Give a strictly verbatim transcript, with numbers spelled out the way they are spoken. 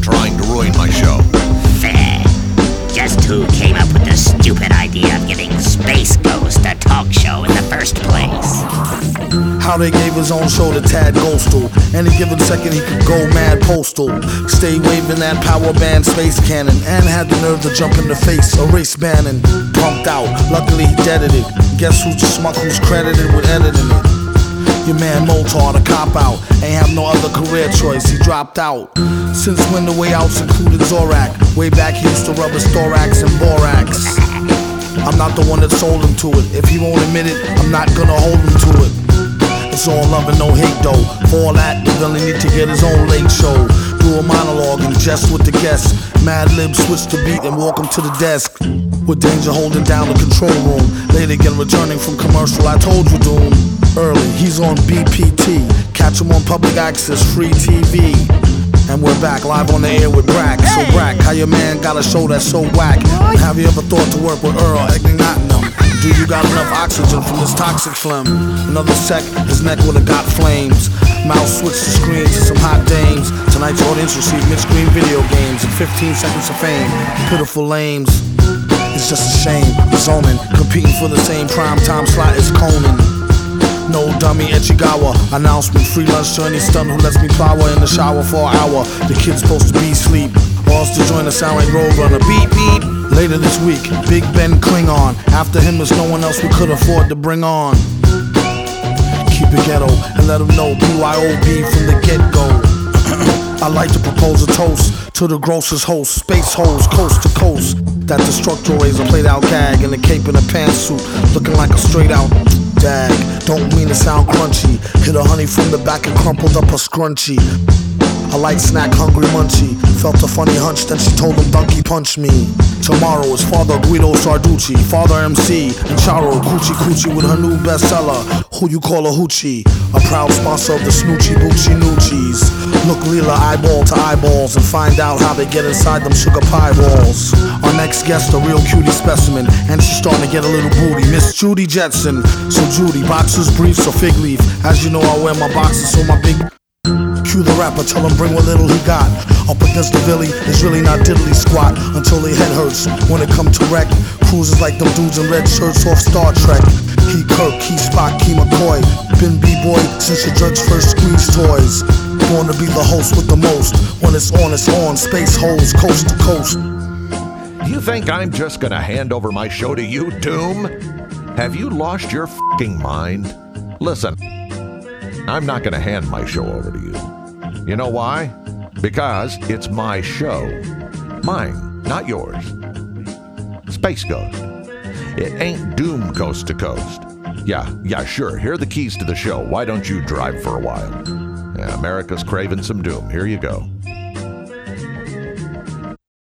trying to ruin my show. Fair. Just who came up with the stupid idea of giving Space Ghost a talk show in the first place? How they gave his own show to Tad Ghostal. Any given second he could go mad postal. Stay waving that power band space cannon. And had the nerve to jump in the face, erase Bannon. Pumped out, luckily he deaded it. Guess who's the schmuck who's credited with editing it? Your man Moltar, the cop out. Ain't have no other career choice, he dropped out. Since when the way outs included Zorak. Way back he used to rub his thorax and borax. I'm not the one that sold him to it. If he won't admit it, I'm not gonna hold him to it. It's all love and no hate though. For all that, the villain need to get his own late show. Do a monologue and jest with the guests. Mad Lib switch the beat and walk him to the desk. With Danger holding down the control room. Late again returning from commercial, I told you Doom. Early, he's on B P T. Catch him on public access, free T V. And we're back live on the air with Brack. So Brack, how your man got a show that's so whack? Have you ever thought to work with Earl Egnatnam? Do you got enough oxygen from this toxic phlegm? Another sec, his neck would've got flames. Mouse switched the screen to some hot dames. Tonight's audience received mid-screen video games and fifteen seconds of fame. Pitiful lames. It's just a shame. Zoning, competing for the same prime time slot as Conan. No dummy Echigawa. Announcement, free lunch to any stunt who lets me plow in the shower for an hour. The kid's supposed to be asleep. Balls to join the sound like Roadrunner. Beep beep. Later this week, Big Ben Klingon. After him there's no one else we could afford to bring on. Keep it ghetto and let them know B Y O B from the get-go. I like to propose a toast to the grossest host. Space hoes coast to coast. That destructor razor played out gag in a cape and a pantsuit, looking like a straight out dag. Don't mean to sound crunchy. Hit a honey from the back and crumpled up a scrunchie. A light snack, hungry munchie. Felt a funny hunch, then she told him donkey punch me. Tomorrow is Father Guido Sarducci, Father M C, and Charo Coochie Coochie with her new bestseller, Who You Call a Hoochie. A proud sponsor of the Snoochie Boochie Noochies. Look Leela eyeball to eyeballs and find out how they get inside them sugar pie balls. Our next guest, a real cutie specimen, and she's starting to get a little booty, Miss Judy Jetson. So Judy, boxers, briefs, or fig leaf. As you know, I wear my boxers, so my big cue the rapper, tell him bring what little he got. Up against the Billy, it's really not diddly squat until their head hurts. When it come to wreck, cruises like them dudes in red shirts off Star Trek. Key Kirk, Key Spock, Key McCoy. Been B-boy since your judge first squeezed toys. Born to be the host with the most. When it's on, it's on. Space holes, coast to coast. You think I'm just gonna hand over my show to you, Doom? Have you lost your f***ing mind? Listen, I'm not gonna hand my show over to you. You know why? Because it's my show. Mine, not yours. Space Ghost. It ain't Doom coast to coast. Yeah, yeah, sure, here are the keys to the show. Why don't you drive for a while? Yeah, America's craving some Doom. Here you go.